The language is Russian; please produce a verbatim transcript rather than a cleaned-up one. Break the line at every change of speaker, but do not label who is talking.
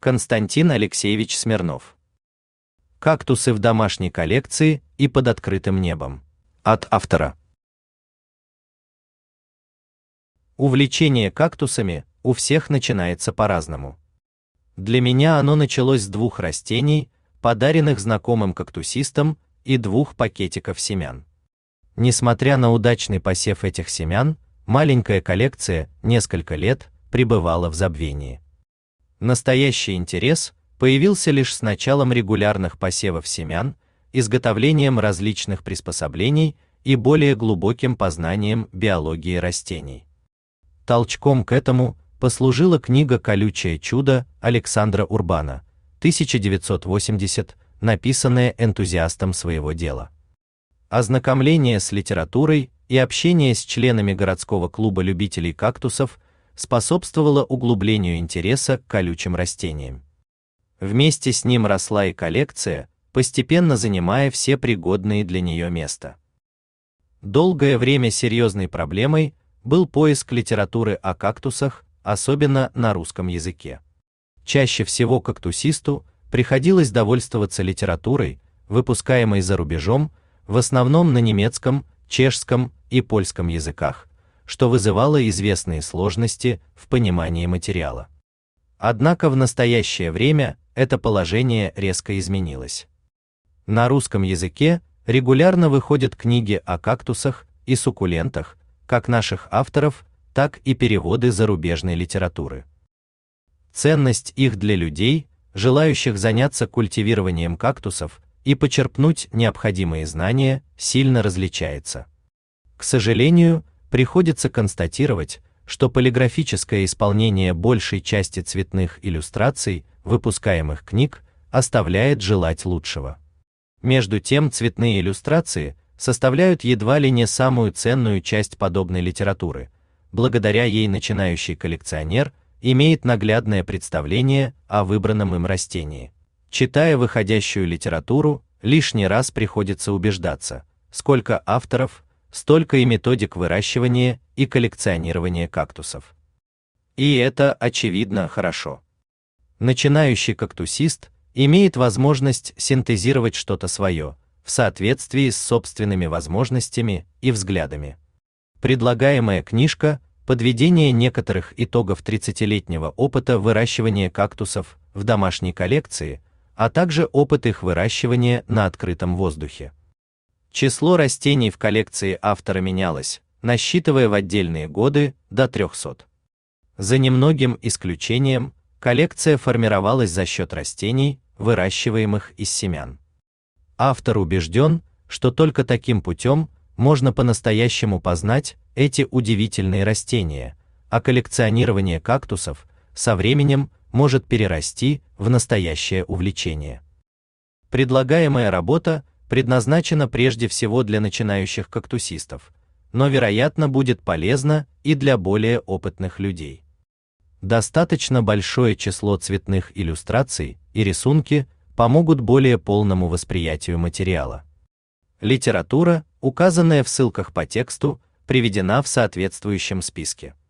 Константин Алексеевич Смирнов. Кактусы в домашней коллекции и под открытым небом. От автора. Увлечение кактусами у всех начинается по-разному. Для меня оно началось с двух растений, подаренных знакомым кактусистам, и двух пакетиков семян. Несмотря на удачный посев этих семян, маленькая коллекция несколько лет пребывала в забвении. Настоящий интерес появился лишь с началом регулярных посевов семян, изготовлением различных приспособлений и более глубоким познанием биологии растений. Толчком к этому послужила книга «Колючее чудо» Александра Урбана, тысяча девятьсот восемьдесят, написанная энтузиастом своего дела. Ознакомление с литературой и общение с членами городского клуба любителей кактусов способствовало углублению интереса к колючим растениям. Вместе с ним росла и коллекция, постепенно занимая все пригодные для нее места. Долгое время серьезной проблемой был поиск литературы о кактусах, особенно на русском языке. Чаще всего кактусисту приходилось довольствоваться литературой, выпускаемой за рубежом, в основном на немецком, чешском и польском языках, что вызывало известные сложности в понимании материала. Однако в настоящее время это положение резко изменилось. На русском языке регулярно выходят книги о кактусах и суккулентах, как наших авторов, так и переводы зарубежной литературы. Ценность их для людей, желающих заняться культивированием кактусов и почерпнуть необходимые знания, сильно различается. К сожалению, приходится констатировать, что полиграфическое исполнение большей части цветных иллюстраций выпускаемых книг оставляет желать лучшего. Между тем, цветные иллюстрации составляют едва ли не самую ценную часть подобной литературы. Благодаря ей начинающий коллекционер имеет наглядное представление о выбранном им растении. Читая выходящую литературу, лишний раз приходится убеждаться, сколько авторов, столько и методик выращивания и коллекционирования кактусов. И это, очевидно, хорошо. Начинающий кактусист имеет возможность синтезировать что-то свое, в соответствии с собственными возможностями и взглядами. Предлагаемая книжка – подведение некоторых итогов тридцатилетнего опыта выращивания кактусов в домашней коллекции, а также опыт их выращивания на открытом воздухе. Число растений в коллекции автора менялось, насчитывая в отдельные годы до трёхсот. За немногим исключением, коллекция формировалась за счет растений, выращиваемых из семян. Автор убежден, что только таким путем можно по-настоящему познать эти удивительные растения, а коллекционирование кактусов со временем может перерасти в настоящее увлечение. Предлагаемая работа предназначена прежде всего для начинающих кактусистов, но, вероятно, будет полезна и для более опытных людей. Достаточно большое число цветных иллюстраций и рисунки помогут более полному восприятию материала. Литература, указанная в ссылках по тексту, приведена в соответствующем списке.